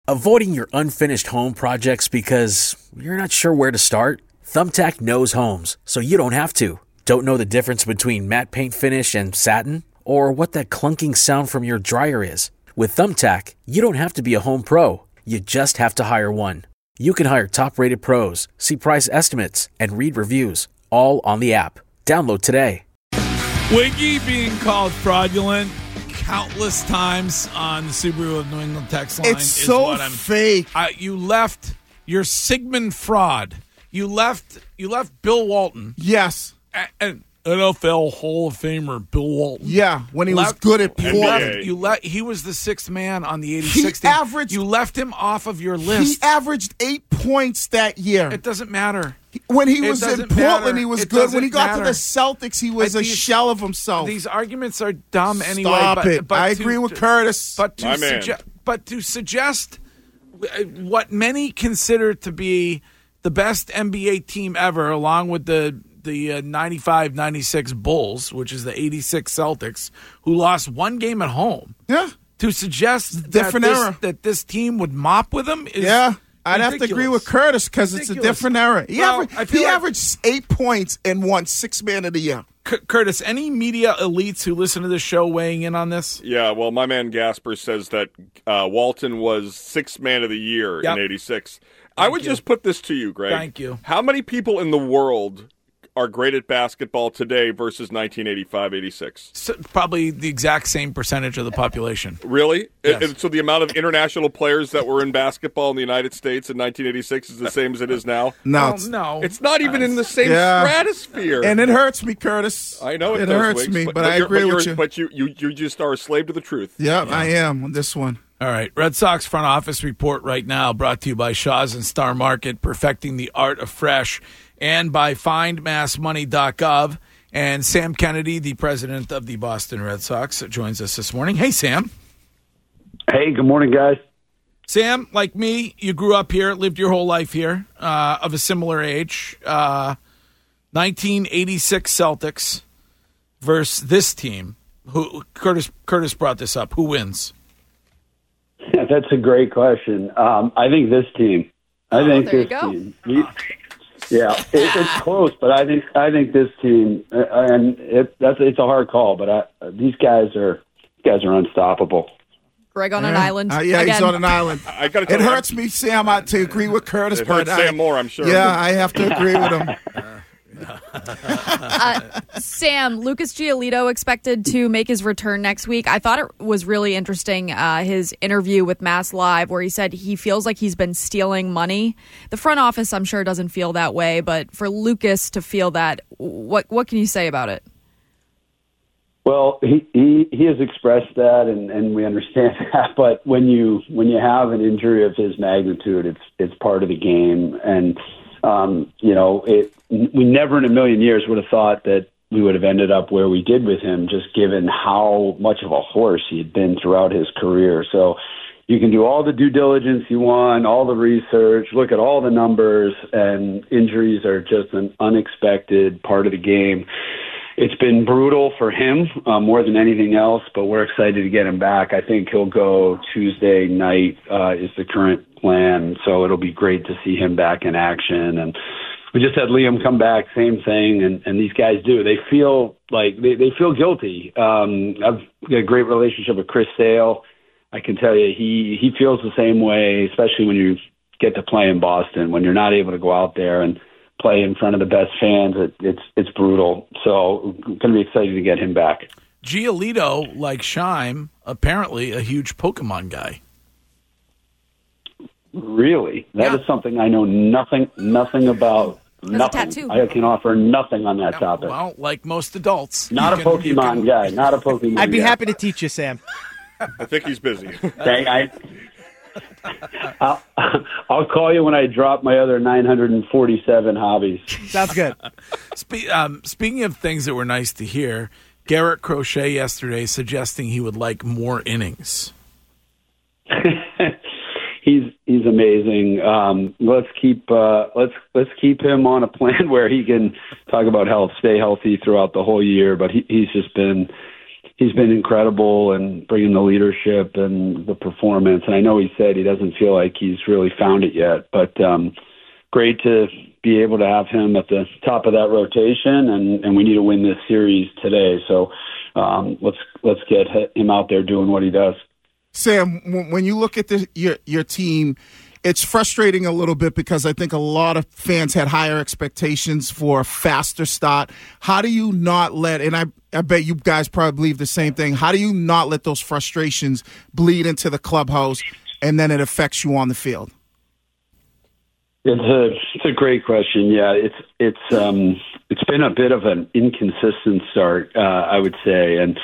Avoiding your unfinished home projects because you're not sure where to start? Thumbtack knows homes, so you don't have to. Don't know the difference between matte paint finish and satin? Or what that clunking sound from your dryer is? With Thumbtack, you don't have to be a home pro. You just have to hire one. You can hire top-rated pros, see price estimates, and read reviews, all on the app. Download today. Wiggy being called fraudulent countless times on the Subaru of New England text line. It's so fake. You left your Sigmund fraud. You left Bill Walton. Yes. And NFL Hall of Famer Bill Walton. Yeah, when he was good at Portland. He was the sixth man on the 86 team. You left him off of your list. He averaged 8 points that year. It doesn't matter. When he was in Portland, he was good. When he got to the Celtics, he was a shell of himself. These arguments are dumb anyway. Stop it. I agree with Curtis. But to suggest what many consider to be the best NBA team ever, along with the 95-96 Bulls, which is the 86 Celtics, who lost one game at home. Yeah. To suggest that this team would mop with them is I'd have to agree with Curtis because it's a different era. He averaged 8 points and won Sixth Man of the Year. Curtis, any media elites who listen to this show weighing in on this? Yeah, well, my man Gasper says that Walton was Sixth Man of the Year in 86. I would just put this to you, Greg. Thank you. How many people in the world are great at basketball today versus 1985-86? So, probably the exact same percentage of the population. Really? Yes. And so the amount of international players that were in basketball in the United States in 1986 is the same as it is now? No. It's not even in the same stratosphere. And it hurts me, Curtis. I know it hurts me, but I agree with you. But you just are a slave to the truth. Yeah, I am on this one. All right. Red Sox front office report right now brought to you by Shaw's and Star Market, perfecting the art of fresh, and by findmassmoney.gov. And Sam Kennedy, the president of the Boston Red Sox, joins us this morning. Hey, Sam. Hey, good morning, guys. Sam, like me, you grew up here, lived your whole life here, of a similar age. 1986 Celtics versus this team. Who Curtis brought this up. Who wins? Yeah, that's a great question. I think this team. I think this team. It's close, but I think this team, and it's a hard call, but these guys are unstoppable. Greg on an island. He's on an island. It hurts me, Sam, to agree with Curtis, but Sam more, I'm sure. Yeah, I have to agree with him. Sam, Lucas Giolito expected to make his return next week. I thought it was really interesting, his interview with Mass Live, where he said he feels like he's been stealing money. The front office, I'm sure, doesn't feel that way, but for Lucas to feel that, what can you say about it? Well, he has expressed that, and we understand that. But when you have an injury of his magnitude, it's part of the game, and we never in a million years would have thought that we would have ended up where we did with him, just given how much of a horse he had been throughout his career. So you can do all the due diligence you want, all the research, look at all the numbers, and injuries are just an unexpected part of the game. It's been brutal for him more than anything else, but we're excited to get him back. I think he'll go Tuesday night is the current plan, so it'll be great to see him back in action. And we just had Liam come back, same thing, and these guys do. They feel like they feel guilty. I've got a great relationship with Chris Sale. I can tell you he feels the same way, especially when you get to play in Boston, when you're not able to go out there and play in front of the best fans. It's brutal. So going to be excited to get him back. Giolito, like Scheim, apparently a huge Pokemon guy. Really? That is something I know nothing about. Nothing. I can offer nothing on that topic. Well, like most adults. Not a Pokemon guy. Not a Pokemon guy. I'd be happy to teach you, Sam. I think he's busy. I'll call you when I drop my other 947 hobbies. Sounds good. Speaking of things that were nice to hear, Garrett Crochet yesterday suggesting he would like more innings. He's amazing. Let's keep him on a plan where he can talk about health, stay healthy throughout the whole year. But he's just been he's been incredible in bringing the leadership and the performance. And I know he said he doesn't feel like he's really found it yet, but great to be able to have him at the top of that rotation, and we need to win this series today. So let's get him out there doing what he does. Sam, when you look at your team, it's frustrating a little bit because I think a lot of fans had higher expectations for a faster start. How do you not let, and I bet you guys probably believe the same thing, how do you not let those frustrations bleed into the clubhouse and then it affects you on the field? It's a great question. Yeah, it's been a bit of an inconsistent start, I would say, and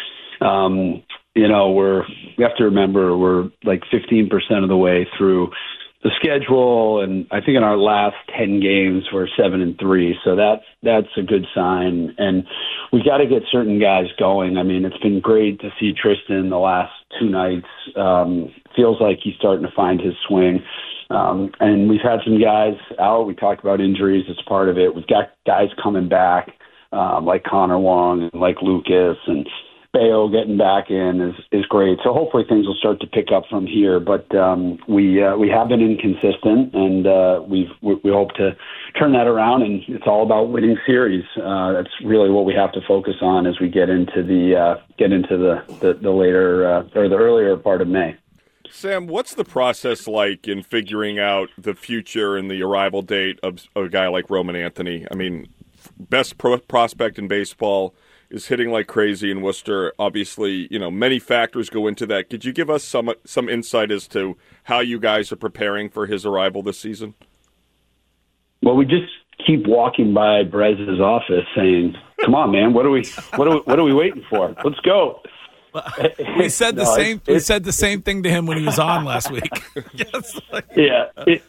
we have to remember we're like 15% of the way through the schedule, and I think in our last 10 games we're 7-3, so that's a good sign. And we got to get certain guys going. I mean, it's been great to see Tristan the last 2 nights. Feels like he's starting to find his swing. And we've had some guys out. We talked about injuries as part of it. We've got guys coming back, like Connor Wong and like Lucas, and Bayo getting back in is great. So hopefully things will start to pick up from here. But we have been inconsistent, and we hope to turn that around. And it's all about winning series. That's really what we have to focus on as we get into the later or the earlier part of May. Sam, what's the process like in figuring out the future and the arrival date of a guy like Roman Anthony? I mean, best prospect in baseball, is hitting like crazy in Worcester. Obviously, many factors go into that. Could you give us some insight as to how you guys are preparing for his arrival this season? Well, we just keep walking by Brez's office saying, "Come on, man, what are we waiting for? Let's go." We said the same thing to him when he was on last week. Yes. Yeah,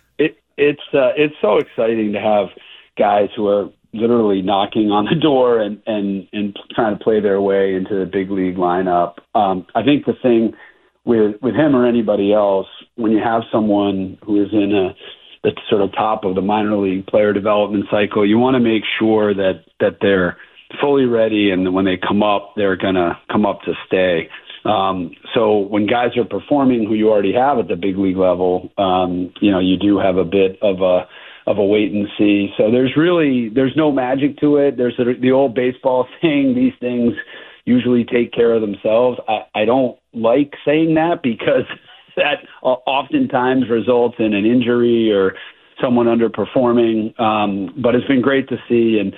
it's so exciting to have guys who are literally knocking on the door and trying to play their way into the big league lineup. I think the thing with him or anybody else, when you have someone who is in the sort of top of the minor league player development cycle, you want to make sure that they're fully ready, and when they come up, they're going to come up to stay. So when guys are performing who you already have at the big league level, you do have a bit of a wait and see. So there's no magic to it. There's the old baseball thing. These things usually take care of themselves. I don't like saying that because that oftentimes results in an injury or someone underperforming. But it's been great to see, and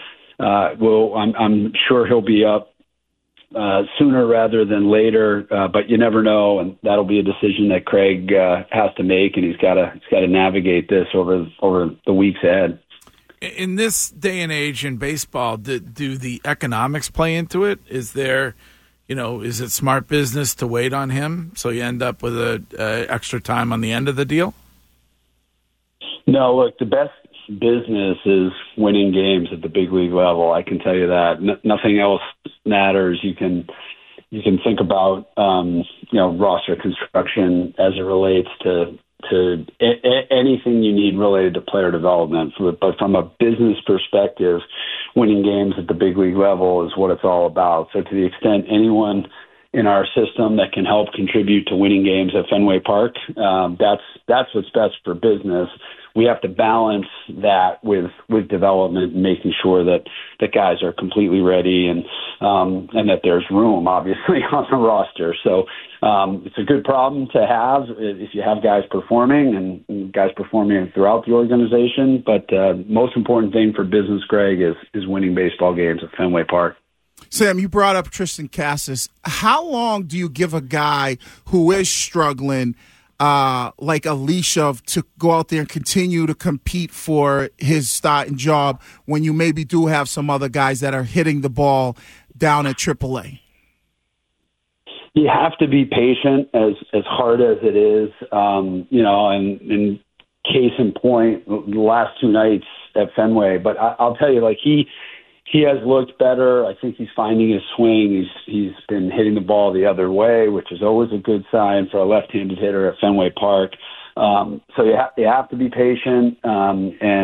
I'm sure he'll be up sooner rather than later, but you never know, and that'll be a decision that Craig has to make, and he's got to navigate this over the weeks ahead. In this day and age in baseball, do the economics play into it? Is there, is it smart business to wait on him so you end up with a extra time on the end of the deal? No, look, the best business is winning games at the big league level. I can tell you that. Nothing else matters. You can think about roster construction as it relates to anything you need related to player development. But from a business perspective, winning games at the big league level is what it's all about. So to the extent anyone in our system that can help contribute to winning games at Fenway Park, that's what's best for business. We have to balance that with development and making sure that the guys are completely ready and that there's room, obviously, on the roster. So it's a good problem to have if you have guys performing and guys performing throughout the organization. But most important thing for business, Greg, is winning baseball games at Fenway Park. Sam, you brought up Tristan Casas. How long do you give a guy who is struggling like Alicia to go out there and continue to compete for his starting job when you maybe do have some other guys that are hitting the ball down at AAA? You have to be patient, as hard as it is, and in case in point, the last 2 nights at Fenway. But I'll tell you, he has looked better. I think he's finding his swing. He's been hitting the ball the other way, which is always a good sign for a left-handed hitter at Fenway Park. So you have to be patient, and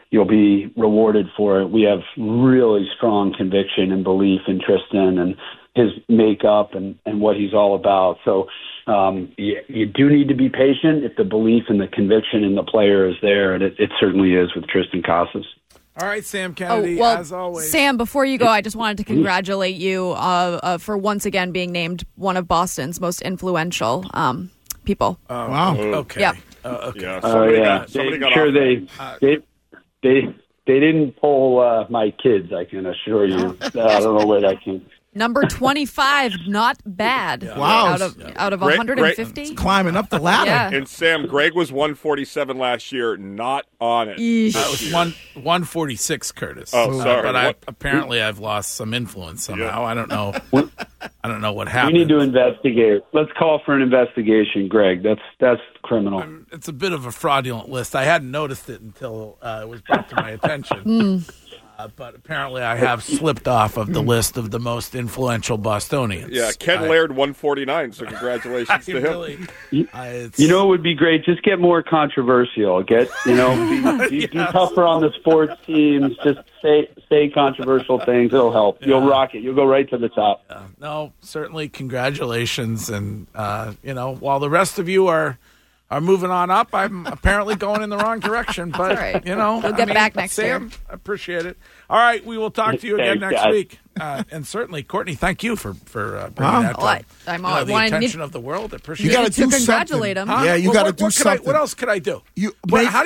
you'll be rewarded for it. We have really strong conviction and belief in Tristan and his makeup and what he's all about. So you do need to be patient if the belief and the conviction in the player is there, and it certainly is with Tristan Casas. All right, Sam Kennedy, well, as always. Sam, before you go, I just wanted to congratulate you for once again being named one of Boston's most influential people. Wow. Okay. Yep. Okay. Yeah, Somebody got sure off they didn't pull my kids, I can assure you. I don't know where that came. Number 25, not bad. Yeah. Wow. Out of Great, 150? Climbing up the ladder. Yeah. And Sam, Greg was 147 last year, not on it. Eesh. That was 146, Curtis. Oh, sorry. But apparently I've lost some influence somehow. Yeah. I don't know. I don't know what We happened. need to investigate. Let's call for an investigation, Greg. That's criminal. It's a bit of a fraudulent list. I hadn't noticed it until it was brought to my attention. But apparently I have slipped off of the list of the most influential Bostonians. Yeah, Ken Laird 149, so congratulations to him. You know, it would be great. Just get more controversial. Be tougher on the sports teams. Just say controversial things. It'll help. Yeah. You'll rock it. You'll go right to the top. No, certainly congratulations. And, while the rest of you are moving on up, I'm apparently going in the wrong direction. But, All right. We'll get back next Sam, year. I appreciate it. All right, we will talk to you again Thanks, next guys. week. And certainly, Courtney, thank you for bringing that Well, to the attention of the world. I appreciate You got it. to do congratulate something. him. Yeah, you Well, got to what- do what could I- something. what else could I do? How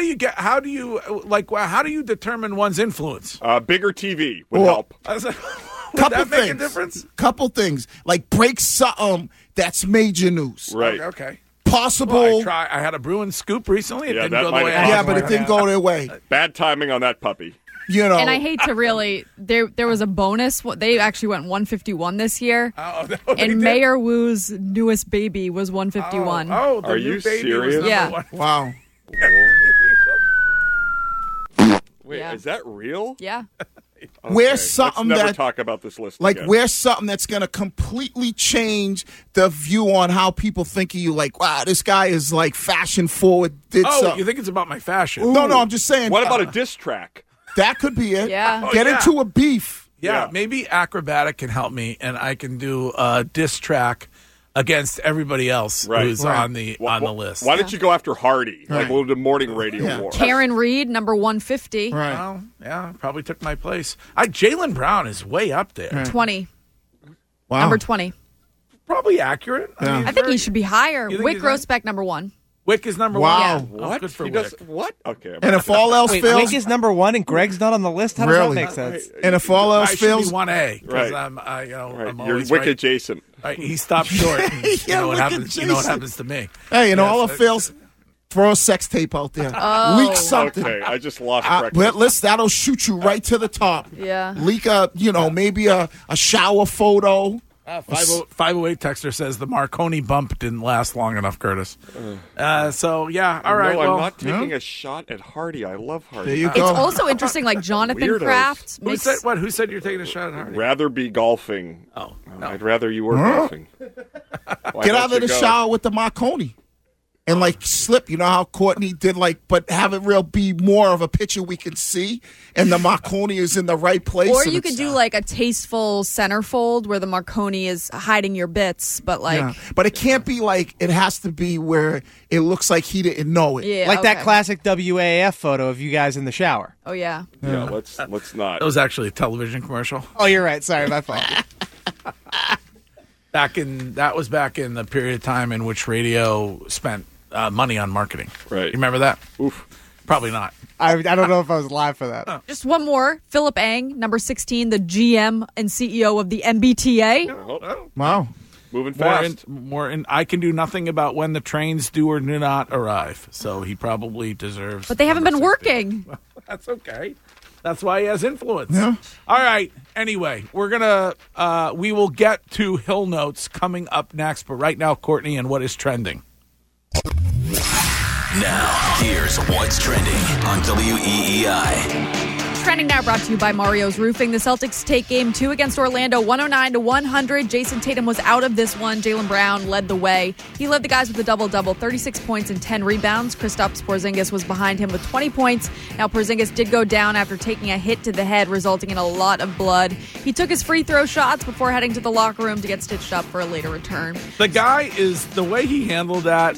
do you determine one's influence? Bigger TV would Well, help. Would Couple that make things. a difference? Couple things. Like break something that's major news. Right. Okay. Possible. Well, I had a Bruins scoop recently. It Yeah, didn't that go the might way have I Yeah, thought but it didn't go their way. Bad timing on that puppy. And I hate to really, there was a bonus. They actually went 151 this year. Oh, no, they And did? Mayor Wu's newest baby was 151. Oh, the Are new you baby was serious? number Yeah. one. Wow. Wait, Yeah. is that real? Yeah. Okay, Where's something let's never that- talk about this list Like, again. where's something that's going to completely change the view on how people think of you? Like, wow, this guy is like fashion forward. Did Oh, something. you think it's about my fashion? No, I'm just saying. What about a diss track? That could be it. Yeah. Oh, Get yeah. into a beef. Yeah, Yeah. maybe Acrobatic can help me, and I can do a diss track against everybody else Right. who's Right. on the list. Why don't you go after Hardy? Right. Like we'll do morning radio Yeah. war. Karen Reed, number 150. Right. Well, yeah, probably took my place. Jalen Brown is way up there. 20. Wow. Number 20. Probably accurate. Yeah. I think he should be higher. You think Wick he's high? Grossbeck, number 1. Wick is number Wow. one. Oh, What? good for He Wick. does what? Okay. And if all else Wait, fails, Wick is number one and Greg's not on the list? How does Really? that make sense? and if all I else should fails, be 1A because Right. I'm Right. I'm You're always Wick right. adjacent. Right, he stopped short. And Yeah, you know what Wick happens? You know what adjacent. happens to me? hey, and Yes, all else fails, throw a sex tape out there. Leak something. Okay, I just lost But breakfast. listen, that'll shoot you right to the top. Yeah. Leak maybe a shower photo. 508 texter says the Marconi bump didn't last long enough, Curtis. So yeah, all right. No, well, I'm not taking a shot at Hardy. I love Hardy. There you It's go. also interesting, like Jonathan Weirdos. Kraft who makes. said what? Who said you're taking a shot at Hardy? Rather be golfing. Oh, no. I'd rather you were golfing. Why Get don't out of you the go? shower with the Marconi. And slip, you know how Courtney did but have it be more of a picture we can see, and the Marconi is in the right place. Or and you it's- could do like a tasteful centerfold where the Marconi is hiding your bits, but like, Yeah. But it can't be it has to be where it looks like he didn't know it. yeah, Like that okay. classic WAF photo of you guys in the shower. Oh yeah. Yeah, let's not. That was actually a television commercial. Oh, you're right. Sorry, my fault. That was back in the period of time in which radio spent money on marketing. Right. You remember that? Oof. Probably not. I don't know if I was live for that. Just one more. Philip Ang, number 16, the GM and CEO of the MBTA. Oh, Wow. moving More fast. in. I can do nothing about when the trains do or do not arrive. So he probably deserves. But they haven't been number 16. working. That's okay. That's why he has influence. Yeah. All right. Anyway, we will get to Hill Notes coming up next. But right now, Courtney, and what is trending? Now, here's what's trending on WEEI. What's trending now brought to you by Mario's Roofing. The Celtics take game 2 against Orlando, 109-100. Jason Tatum was out of this one. Jaylen Brown led the way. He led the guys with a double-double, 36 points and 10 rebounds. Kristaps Porzingis was behind him with 20 points. Now, Porzingis did go down after taking a hit to the head, resulting in a lot of blood. He took his free throw shots before heading to the locker room to get stitched up for a later return. The guy is, the way he handled that,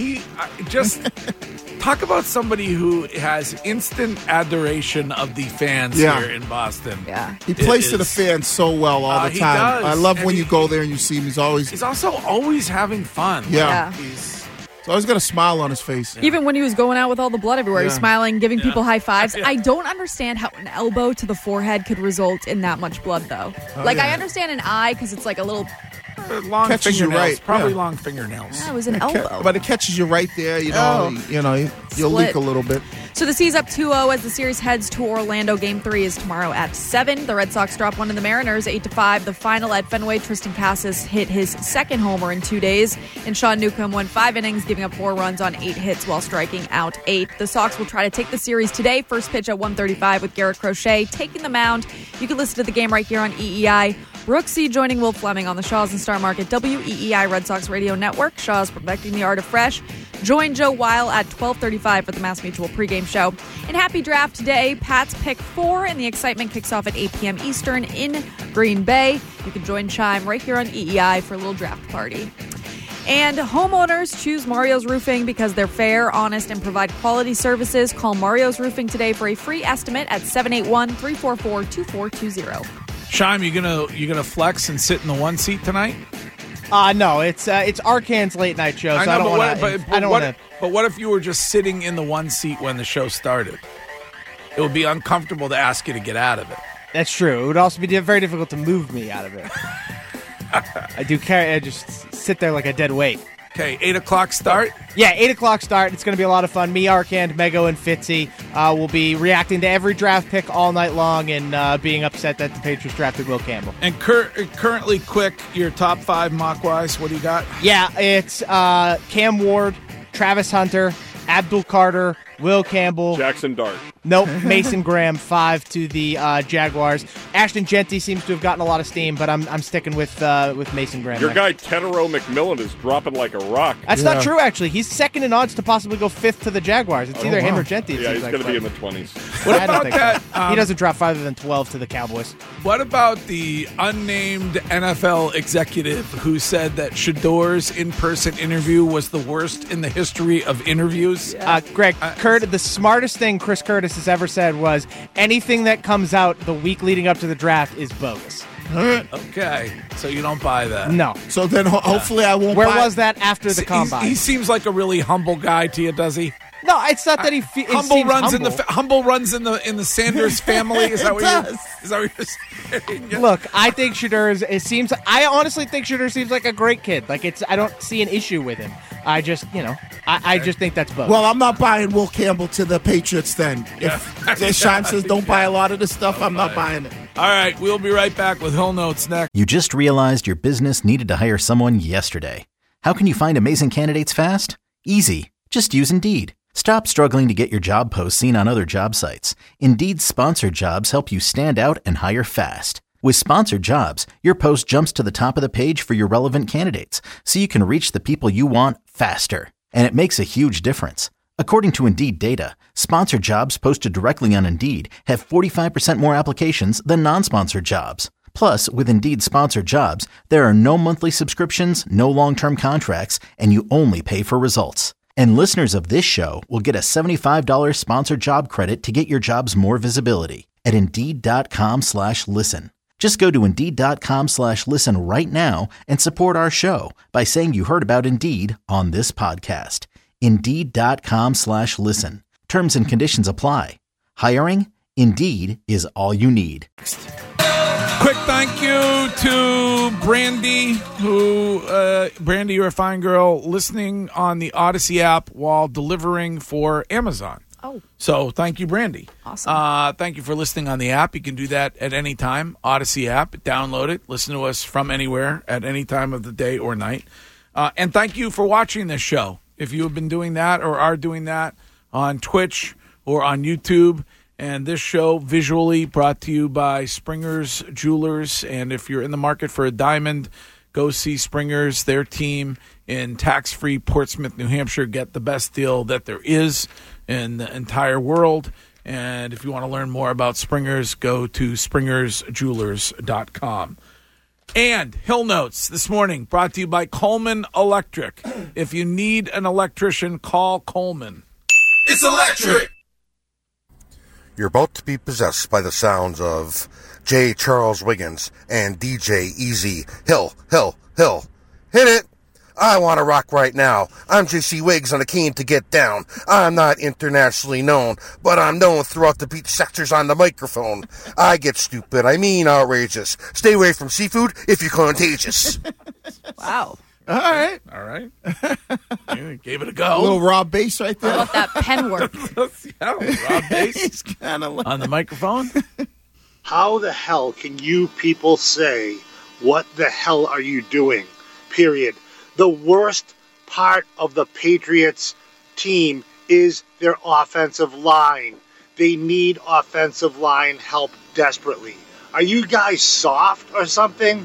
talk about somebody who has instant adoration of the fans here in Boston. Yeah. He plays to the fans so well all the he time. does. I love And when you go there and you see him. He's also always having fun. Yeah. He's got a smile on his face. Even when he was going out with all the blood everywhere, he's smiling, giving people high fives. Yeah. I don't understand how an elbow to the forehead could result in that much blood, though. I understand an eye because it's like a little... long Catches you fingernails. right. Probably Yeah. long fingernails. That was an elbow. But it catches you right there. You'll Split. leak a little bit. So the C's up 2-0 as the series heads to Orlando. Game 3 is tomorrow at 7. The Red Sox drop one to the Mariners 8-5. The final at Fenway, Tristan Casas hit his second homer in 2 days. And Sean Newcomb won 5 innings, giving up 4 runs on 8 hits while striking out 8. The Sox will try to take the series today. First pitch at 1:35 with Garrett Crochet taking the mound. You can listen to the game right here on EEI. Brooksy joining Will Fleming on the Shaw's and Star Market WEEI Red Sox Radio Network. Shaw's perfecting the art of fresh. Join Joe Weil at 12:35 for the Mass Mutual pregame show. And happy draft today. Pats pick 4, and the excitement kicks off at 8 p.m. Eastern in Green Bay. You can join Chime right here on EEI for a little draft party. And homeowners choose Mario's Roofing because they're fair, honest, and provide quality services. Call Mario's Roofing today for a free estimate at 781-344-2420. Shime, you gonna flex and sit in the one seat tonight? No, it's Arcan's late night show, so I don't want to. But what if you were just sitting in the one seat when the show started? It would be uncomfortable to ask you to get out of it. That's true. It would also be very difficult to move me out of it. I just sit there like a dead weight. Okay, 8 o'clock start? Yeah, 8 o'clock start. It's going to be a lot of fun. Me, Arcand, Mego, and Fitzy will be reacting to every draft pick all night long and being upset that the Patriots drafted Will Campbell. And currently, quick, your top 5 mock-wise, what do you got? Yeah, it's Cam Ward, Travis Hunter, Abdul Carter, Will Campbell. Jackson Dart. Nope, Mason Graham, 5 to the Jaguars. Ashton Genty seems to have gotten a lot of steam, but I'm sticking with Mason Graham. Your guy Tetero McMillan is dropping like a rock. That's not true, actually. He's second in odds to possibly go 5th to the Jaguars. It's either him or Genty. Yeah, he's going to be in the 20s. What about that? He doesn't drop farther than 12 to the Cowboys. What about the unnamed NFL executive who said that Shador's in-person interview was the worst in the history of interviews? Greg, the smartest thing Chris Curtis has ever said was anything that comes out the week leading up to the draft is bogus. Okay, so you don't buy that. No. So then hopefully I won't Where buy was that after the combine? He seems like a really humble guy to you, does he? No, it's not that he Humble runs in the humble runs in the Sanders family. Is that what you're saying? Yeah. Look, I think I honestly think Shador seems like a great kid. I don't see an issue with him. I just think that's bogus. Well, I'm not buying Will Campbell to the Patriots then. If Sean says don't buy a lot of this stuff, I'm not buying it. All right, we'll be right back with Hill Notes next. You just realized your business needed to hire someone yesterday. How can you find amazing candidates fast? Easy. Just use Indeed. Stop struggling to get your job posts seen on other job sites. Indeed's sponsored jobs help you stand out and hire fast. With sponsored jobs, your post jumps to the top of the page for your relevant candidates, so you can reach the people you want faster. And it makes a huge difference. According to Indeed data, sponsored jobs posted directly on Indeed have 45% more applications than non-sponsored jobs. Plus, with Indeed sponsored jobs, there are no monthly subscriptions, no long-term contracts, and you only pay for results. And listeners of this show will get a $75 sponsored job credit to get your jobs more visibility at Indeed.com/listen. Just go to Indeed.com/listen right now and support our show by saying you heard about Indeed on this podcast. Indeed.com/listen. Terms and conditions apply. Hiring? Indeed is all you need. Quick thank you to Brandy, Brandy, you're a fine girl, listening on the Odyssey app while delivering for Amazon. Oh. So thank you, Brandy. Awesome. Thank you for listening on the app. You can do that at any time. Odyssey app. Download it. Listen to us from anywhere at any time of the day or night. And thank you for watching this show. If you have been doing that or are doing that on Twitch or on YouTube And this show visually brought to you by Springer's Jewelers. And if you're in the market for a diamond, go see Springer's, their team in tax-free Portsmouth, New Hampshire. Get the best deal that there is in the entire world. And if you want to learn more about Springer's, go to springersjewelers.com. And Hill Notes this morning brought to you by Coleman Electric. If you need an electrician, call Coleman. It's electric! You're about to be possessed by the sounds of J. Charles Wiggins and DJ Easy. Hill. Hit it! I want to rock right now. I'm JC Wiggs on a keen to get down. I'm not internationally known, but I'm known throughout the beach sectors on the microphone. I get stupid. I mean outrageous. Stay away from seafood if you're contagious. Wow. All right. You gave it a go. A little Rob Bass right there. How about that pen work? Yeah, Rob Bass He's kind of on the microphone. How the hell can you people say, what the hell are you doing? Period. The worst part of the Patriots team is their offensive line. They need offensive line help desperately. Are you guys soft or something?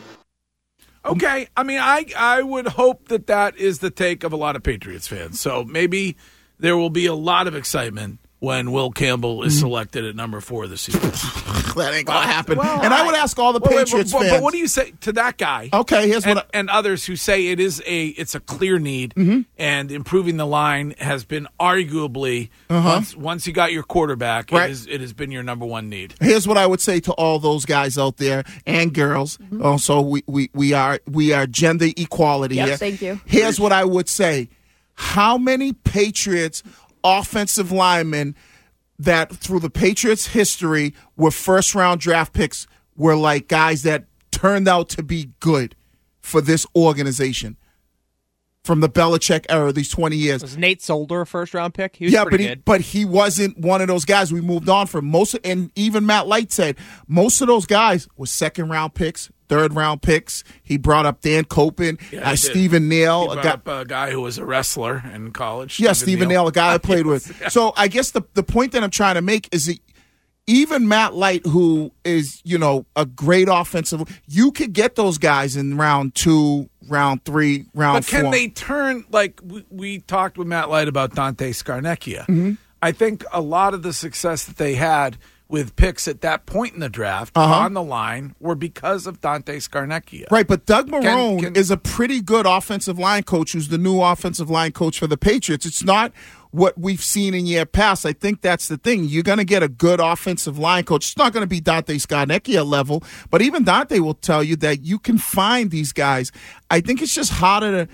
Okay. I mean, I would hope that is the take of a lot of Patriots fans. So maybe there will be a lot of excitement when Will Campbell is selected at number 4 this season. That ain't going to happen. And I would ask all the Patriots fans. But what do you say to that guy? Okay, here's and others who say it's a clear need, and improving the line has been arguably once you got your quarterback, right. it has been your number one need. Here's what I would say to all those guys out there and girls. Also, we are gender equality here. Thank you. Here's what I would say: how many Patriots offensive linemen that through the Patriots' history were first-round draft picks were like guys that turned out to be good for this organization from the Belichick era, these 20 years. Was Nate Solder a first-round pick? He was pretty good. But he wasn't one of those guys we moved on from. And even Matt Light said most of those guys were second-round picks, third-round picks. He brought up Dan Copen, Stephen Neal. He brought up a guy who was a wrestler in college. Yeah, Stephen Neal, a guy I played with. Yeah. So I guess the point that I'm trying to make is that even Matt Light, who is, a great offensive, you could get those guys in round 2, round 3, round 4. But can they turn, like we talked with Matt Light about Dante Scarnecchia. I think a lot of the success that they had with picks at that point in the draft on the line were because of Dante Scarnecchia. Right, but Doug Marrone is a pretty good offensive line coach who's the new offensive line coach for the Patriots. It's not what we've seen in year past. I think that's the thing. You're going to get a good offensive line coach. It's not going to be Dante Scarnecchia level, but even Dante will tell you that you can find these guys. I think it's just harder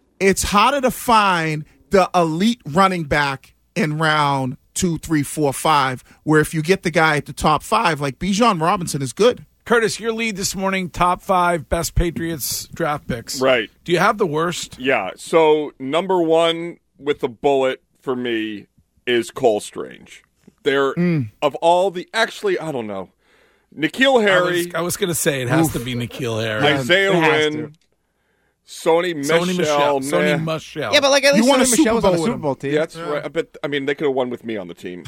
to find the elite running back in round 2, 3, 4, 5, where if you get the guy at the top 5, like Bijan Robinson is good. Curtis, your lead this morning, top 5 best Patriots draft picks. Right. Do you have the worst? Yeah. So number 1 with the bullet for me is Cole Strange. They're of all the actually, I don't know. N'Keal Harry. I was going to say it has to be N'Keal Harry. Isaiah Wynn. Sony Michel. Yeah, but at least Sony Michel was on a Super Bowl team. Yeah, that's right. But they could have won with me on the team.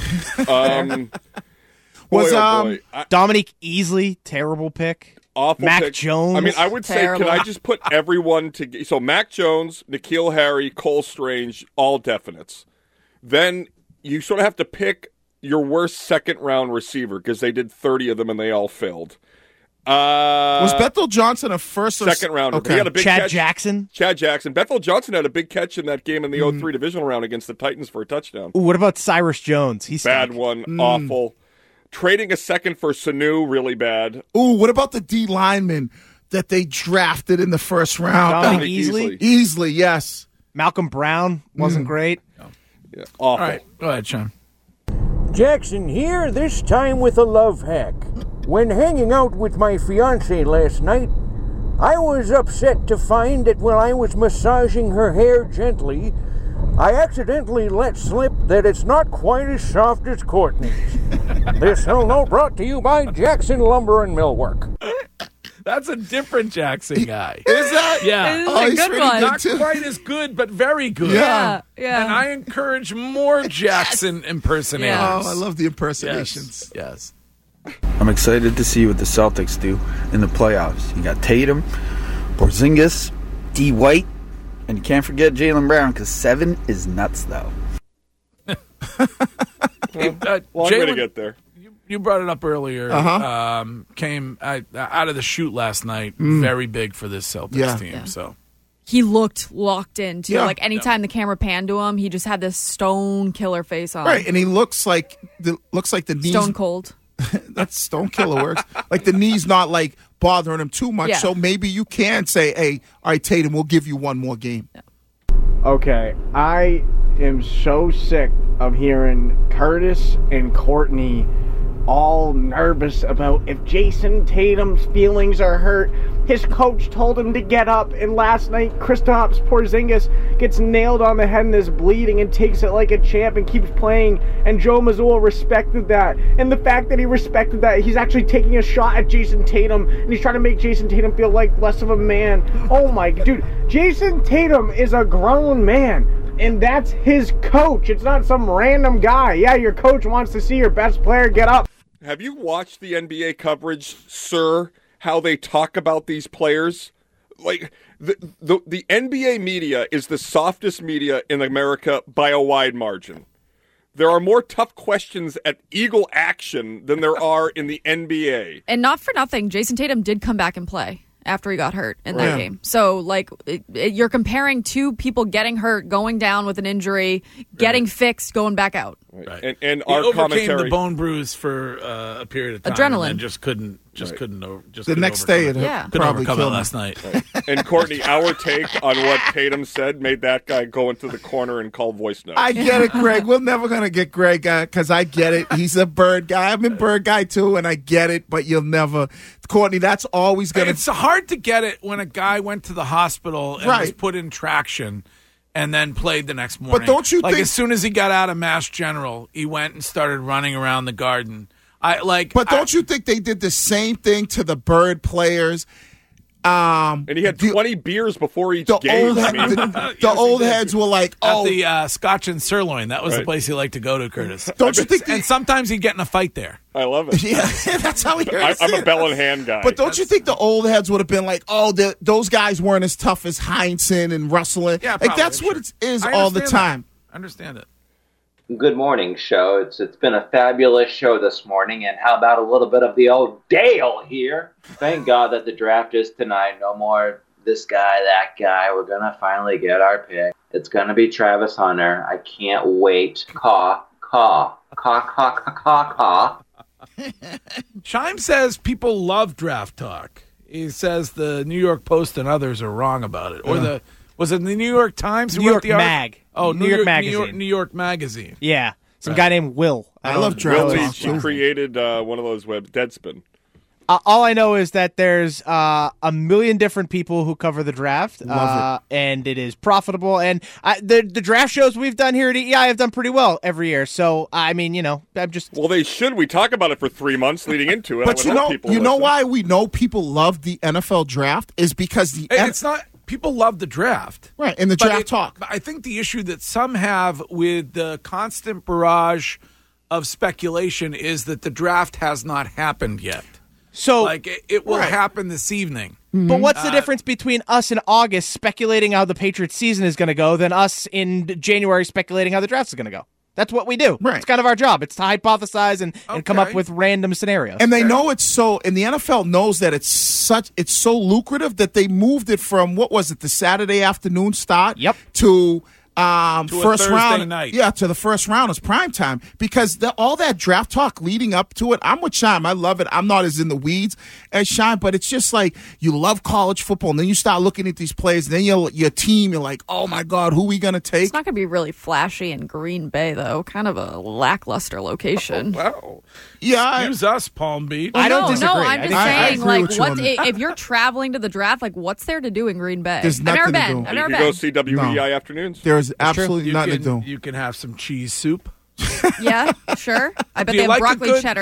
Dominique Easley, terrible pick. Awful Mac pick. Jones. I mean, I would say, can I just put everyone together? So Mac Jones, N'Keal Harry, Cole Strange, all definites. Then you sort of have to pick your worst second-round receiver because they did 30 of them and they all failed. Was Bethel Johnson a first or second rounder? Okay. He had a big Chad catch. Jackson. Bethel Johnson had a big catch in that game in the 03 divisional round against the Titans for a touchdown. Ooh, what about Cyrus Jones? He's bad one, awful. Trading a second for Sanu, really bad. Ooh, what about the D lineman that they drafted in the first round? Dominique Easley? Easley, yes. Malcolm Brown wasn't great. Yeah, awful. All right, go ahead, Sean. Jackson here, this time with a love hack. When hanging out with my fiancée last night, I was upset to find that while I was massaging her hair gently, I accidentally let slip that it's not quite as soft as Courtney's. This Hill Note brought to you by Jackson Lumber and Millwork. That's a different Jackson guy. Is that? Yeah. This is a he's good really one. good, Not too. quite as good, but very good. Yeah. Yeah. And I encourage more Jackson impersonators. Yeah. Oh, I love the impersonations. Yes. I'm excited to see what the Celtics do in the playoffs. You got Tatum, Porzingis, D. White, and you can't forget Jaylen Brown because 7 is nuts, though. Hey, Long way to Jalen, get there. you brought it up earlier. Uh-huh. Came out of the chute last night. Very big for this Celtics Yeah. team. Yeah. So He looked locked in, too. Yeah. Like, anytime the camera panned to him, he just had this stone killer face on. Right, and he looks like the knees. Stone cold. That's Stone Killer works. Like the knee's not like bothering him too much, Yeah. so maybe you can say, "Hey, all right, Tatum, we'll give you one more game." Okay, I am so sick of hearing Curtis and Courtney all nervous about if Jason Tatum's feelings are hurt. His coach told him to get up, and last night Kristaps Porzingis gets nailed on the head and is bleeding and takes it like a champ and keeps playing, and Joe Mazzulla respected that. And the fact that he respected that, he's actually taking a shot at Jason Tatum, and he's trying to make Jason Tatum feel like less of a man. Oh my, dude, Jason Tatum is a grown man. And that's his coach. It's not some random guy. Yeah, your coach wants to see your best player get up. Have you watched the NBA coverage, sir? How they talk about these players? Like the NBA media is the softest media in America by a wide margin. There are more tough questions at Eagle Action than there are in the NBA. And not for nothing, Jason Tatum did come back and play after he got hurt in that Yeah. game. So, like, you're comparing two people getting hurt, going down with an injury, getting fixed, going back out. right. And he our overcame commentary. the bone bruise for a period of time. Adrenaline. And just couldn't. The next day, it Yeah. couldn't probably overcome it killed him. last night. And Courtney, our take on what Tatum said made that guy go into the corner and call voice notes. I get it, Greg. We're never gonna get Greg because I get it. He's a bird guy. I'm a bird guy too, and I get it. But you'll never, Courtney. That's always gonna. It's hard to get it when a guy went to the hospital and was Right. put in traction and then played the next morning. don't you like think- as soon as he got out of Mass General, he went and started running around the garden. But don't you think they did the same thing to the bird players? And he had 20 beers before each The game. old, I mean, the old heads were like, At "Oh, the Scotch and Sirloin. That was the Right. place he liked to go to, Curtis. Don't you think And sometimes he'd get in a fight there. I love it. yeah, that's how he heard I'm a it. bell and hand guy. But don't you think the old heads would have been like, "Oh, those guys weren't as tough as Heinsohn and Russell"? Yeah, like probably, that's what sure. it is I all the understand that. time. I understand it. Good morning, show. It's been a fabulous show this morning, and how about a little bit of the old Dale here? Thank God that the draft is tonight. No more this guy, that guy. We're gonna finally get our pick. It's gonna be Travis Hunter. I can't wait. Caw, caw, caw, caw, caw, caw, caw. Chime says people love draft talk. He says the New York Post and others are wrong about it. Or was it the New York Times? who New wrote York the article? Mag. Oh, New York Magazine. New York Magazine. Yeah. Some guy named Will. I love don't draft know talk. his- He created one of those web Deadspin. All I know is that there's a million different people who cover the draft, and it is profitable. And the draft shows we've done here at EI have done pretty well every year. So I mean, I'm just Well, they should. We talk about it for 3 months leading into it. But I would hope people listen. why we know people love the NFL draft is because It's not. People love the draft. Right, and the But draft talk. I think the issue that some have with the constant barrage of speculation is that the draft has not happened yet. so. Like, it will happen this evening. But what's the difference between us in August speculating how the Patriots season is going to go than us in January speculating how the draft is going to go? That's what we do. Right. It's kind of our job. It's to hypothesize and come up Okay. with random scenarios. And they know it's so, and the NFL knows that it's so lucrative that they moved it from, what was it, the Saturday afternoon start? Yep. To a first Thursday round. night. Yeah, to the first round is prime time because all that draft talk leading up to it, I'm with Shime. I love it. I'm not as in the weeds as Shime, but it's just like you love college football, and then you start looking at these players, and then your team, you're like, oh my God, who are we going to take? It's not going to be really flashy in Green Bay, though. Kind of a lackluster location. Wow. Yeah. Excuse us, Palm Beach. I don't no, disagree. No, I'm I just think- I saying, agree like, with you on that. if you're traveling to the draft, like, what's there to do in Green Bay? There's I've never nothing to been. do. I've You never can been. go see WEI afternoons. There's absolutely You nothing can, to do. you can have some cheese soup. Yeah, sure. I bet Do they you have like a broccoli good- cheddar.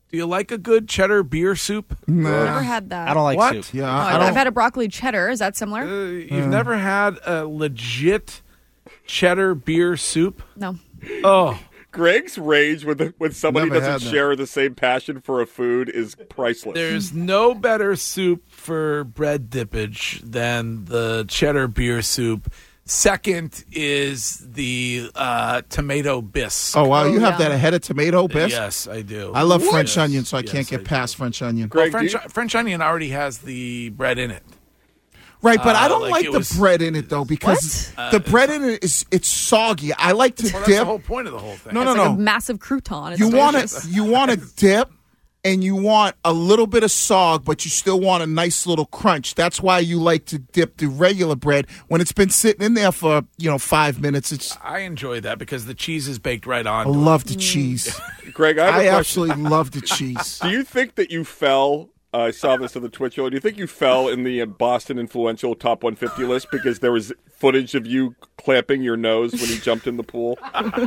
Do you like a good cheddar beer soup? Nah. Never had that. I don't like What? soup. Yeah, I've had a broccoli cheddar. Is that similar? You've never had a legit cheddar beer soup? No. Oh. Greg's rage when somebody Never had doesn't that. share the same passion for a food is priceless. There's no better soup for bread dippage than the cheddar beer soup. Second is the tomato bisque. Oh, wow. You have yeah. that ahead of tomato bisque? Yes, I do. I love French Yes. onion, so I Yes, can't get I past French onion. Well, Greg, French onion already has the bread in it. Right, but I don't like like it the was- bread in it, though, because the bread in it it's soggy. I like to Well, that's dip. the whole point of the whole thing. No, It's no, like no. a massive crouton. It's You want delicious. to dip, and you want a little bit of sog, but you still want a nice little crunch. That's why you like to dip the regular bread when it's been sitting in there for 5 minutes. It's I enjoy that because the cheese is baked right I on. love the cheese. Greg, I have a I question. absolutely love the cheese. Do you think that you fell? I saw this on the Twitch show. Do you think you fell in the Boston Influential Top 150 list because there was footage of you clamping your nose when you jumped in the pool?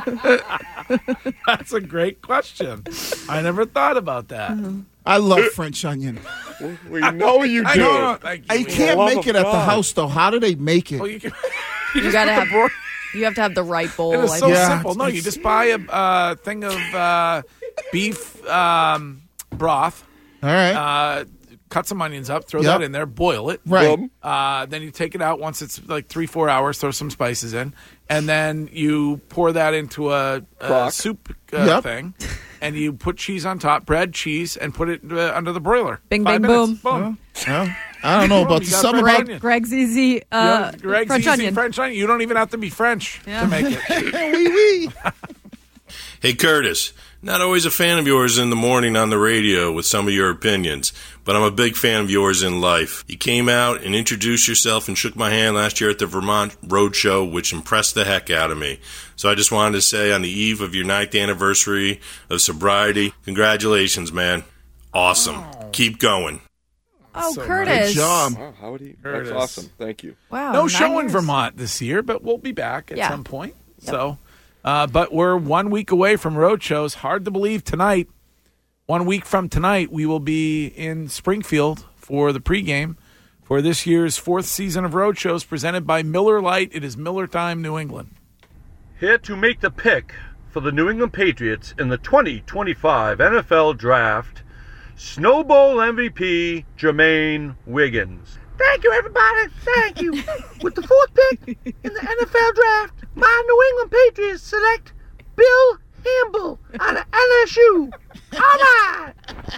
That's a great question. I never thought about that. I love French onion. We know you do. I know. Like, I can't love make of it at the God. house, though. How do they make it? Well, you You gotta have. You have to have the right bowl. It is I so think. Yeah. simple. No, you just buy a thing of beef broth. All right. Cut some onions up, throw Yep. that in there, boil it. Right. Then you take it out once it's like 3-4 hours, throw some spices in, and then you pour that into a soup Yep. thing, and you put cheese on top, bread, cheese, and put it under the broiler. Bing, 5 bing, minutes. boom. Boom. Well, I don't know about You the got summer. French onion. Greg's easy. Greg's French easy onion. French onion. You don't even have to be French to make it. Wee wee. Hey, Curtis, not always a fan of yours in the morning on the radio with some of your opinions, but I'm a big fan of yours in life. You came out and introduced yourself and shook my hand last year at the Vermont Road Show, which impressed the heck out of me. So I just wanted to say on the eve of your 9th anniversary of sobriety, congratulations, man. Awesome. Keep going. Oh, So Curtis. Good job. Wow, how would he? Curtis. That's awesome. Thank you. Wow. No 9 show in years. Vermont this year, but we'll be back at Yeah. some point. So, but we're 1 week away from road shows. Hard to believe tonight. 1 week from tonight, we will be in Springfield for the pregame for this year's 4th season of road shows presented by Miller Lite. It is Miller Time, New England. Here to make the pick for the New England Patriots in the 2025 NFL Draft, Snow Bowl MVP Jermaine Wiggins. Thank you, everybody. Thank you. With the 4th pick in the NFL Draft, my New England Patriots select Bill Hamble out of LSU. All right.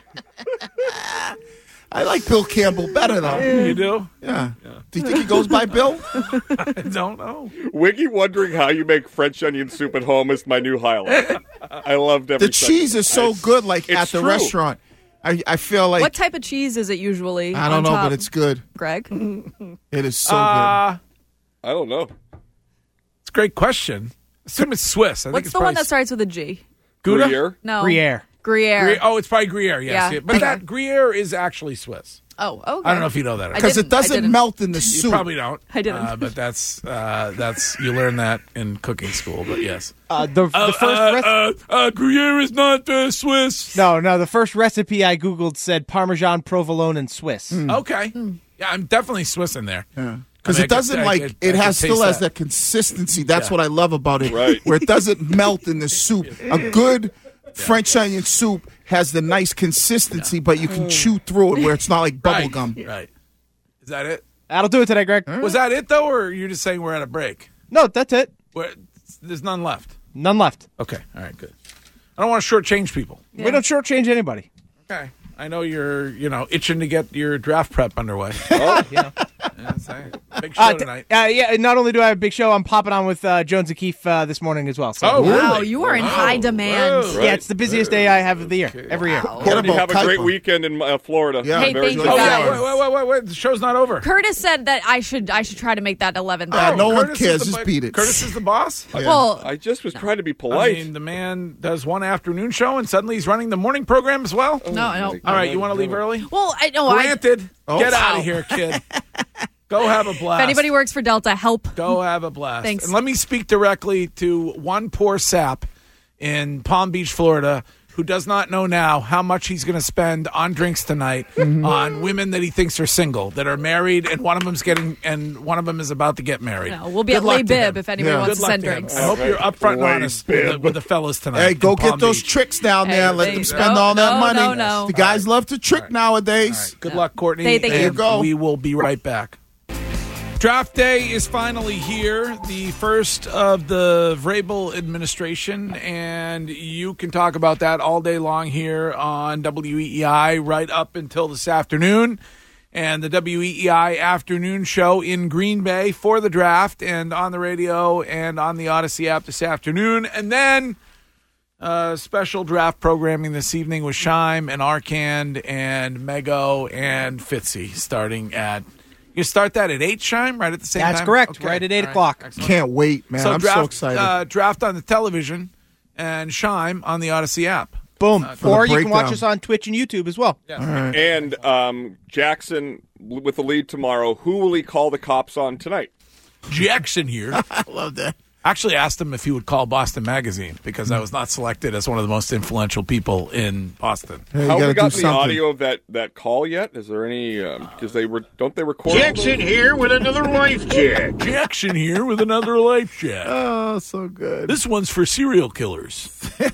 I like Bill Campbell better, though. You do? Yeah. Do you think he goes by Bill? I don't know. Wiggy wondering how you make French onion soup at home is my new highlight. I loved every The cheese is so good, like It's at the true. restaurant. I feel like What type of cheese is it usually? I don't on know, top? but it's good. Greg. It is so Uh, I don't know. it's a great question. Assume it's Swiss. I think What's it's the one probably that starts with a G? Gouda? Gruyere? No. Gruyere. Gruyere. Oh, it's probably Gruyere, yes. Yeah. But that Gruyere is actually Swiss. Oh, okay. I don't know if you know that. or not. because it doesn't melt in the You soup. probably don't. I didn't. But that's you learn that in cooking school. But yes, The first Gruyere is not Swiss. No, the first recipe I googled said Parmesan, provolone, and Swiss. Okay, yeah, I'm definitely Swiss in there. Because I mean, it I could- doesn't I like could- it I has could still taste has that. that consistency. That's Yeah. what I love about it. Right. Where it doesn't melt in the soup. A good French onion soup has the nice consistency, but you can chew through it where it's not like bubble gum. Right. Is that it? That'll do it today, Greg. Was that it though, or you're just saying we're at a break? No, that's it. There's none left. None left. Okay. All right. Good. I don't want to shortchange people. We don't shortchange anybody. Okay. I know you're, itching to get your draft prep underway. Oh, yeah. Big show tonight. Yeah, not only do I have a big show, I'm popping on with Jones O'Keefe this morning as well. So. Oh, Wow, you are in high demand. Yeah, it's the busiest day I have of the year, every year. You have a great weekend in Florida. Yeah. Hey, Very thank you, good. guys. Wait. The show's not over. Curtis said that I should try to make that 11th. No one Curtis cares. is the- Just beat it. Curtis is the boss? Well, I just was trying to be I polite. mean, the man does one afternoon show, and suddenly he's running the morning program as well? no. All right, you want to leave early? Well, I know. Granted. Get out Wow. of here, kid. Go have a blast. If anybody works for Delta, help. Go have a blast. Thanks. And let me speak directly to one poor sap in Palm Beach, Florida, who does not know now how much he's going to spend on drinks tonight on women that he thinks are single, that are married, and one of them is about to get married. No, we'll be at Lay Bib if anybody wants to send drinks. I hope you're upfront and honest with the fellas tonight. Hey, go get those tricks down there. Let them spend all that money. No. The guys love to trick nowadays. Right. Good luck, Courtney. There you go. We will be right back. Draft day is finally here, the first of the Vrabel administration, and you can talk about that all day long here on WEEI right up until this afternoon. And the WEEI afternoon show in Green Bay for the draft and on the radio and on the Odyssey app this afternoon. And then special draft programming this evening with Shime and Arcand and Mego and Fitzy starting at... You start that at 8, Shime, right at the same time? That's correct, Okay. right at 8 All right. o'clock. Excellent. Can't wait, man. I'm draft, so excited. Draft on the television and Shime on the Odyssey app. Boom. Or you can watch breakdown. us on Twitch and YouTube as well. Yeah. All right. And Jackson, with the lead tomorrow, who will he call the cops on tonight? Jackson here. I love that. Actually asked him if he would call Boston Magazine because I was not selected as one of the most influential people in Boston. Hey, Have we do gotten the something. audio of that call yet? Is there any? Because don't they record? Jackson here with another life check. Jackson here with another life check. Oh, so good. This one's for serial killers.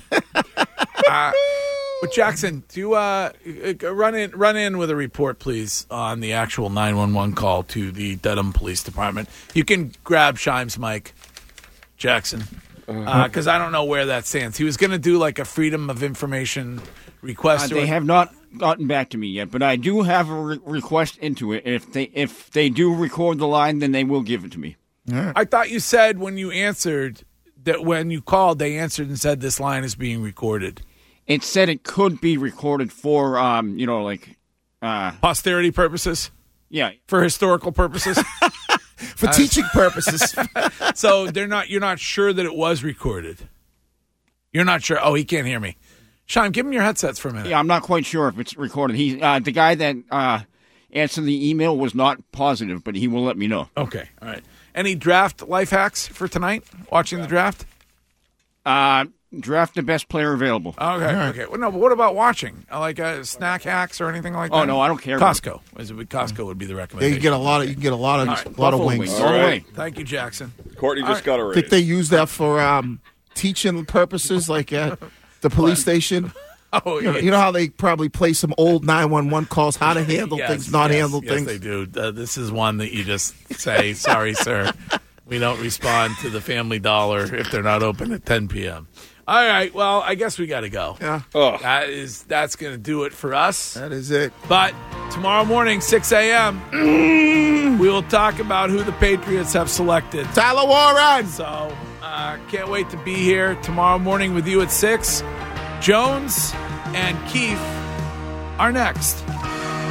But Jackson, do you run in with a report, please, on the actual 911 call to the Dedham Police Department? You can grab Shime's mic, Jackson, because I don't know where that stands. He was going to do like a Freedom of Information request. They have not gotten back to me yet, but I do have a request into it. If they do record the line, then they will give it to me. I thought you said when you answered that when you called, they answered and said this line is being recorded. It said it could be recorded for, posterity purposes. Yeah, for historical purposes, for teaching purposes. So you're not sure that it was recorded. You're not sure. Oh, he can't hear me. Shime, give him your headsets for a minute. Yeah, I'm not quite sure if it's recorded. He, the guy that answered the email was not positive, but he will let me know. Okay, all right. Any draft life hacks for tonight? Watching the draft? Draft the best player available. Okay. Well, no, but what about watching? Like snack hacks or anything like that? Oh no, I don't care. Costco. Costco would be the Yeah, recommendation. you get a lot of wings. All right. Thank you, Jackson. Courtney just got a raise. I think they use that for teaching purposes, like at the police station. Oh, you know how they probably play some old 911 calls, how to handle things, not handle things. Yes, they do. This is one that you just say, sorry, sir. We don't respond to the Family Dollar if they're not open at 10 p.m. All right, well, I guess we got to go. Yeah. That's going to do it for us. That is it. But tomorrow morning, 6 a.m., we will talk about who the Patriots have selected. Tyler Warren! So can't wait to be here tomorrow morning with you at 6. Jones and Keefe are next.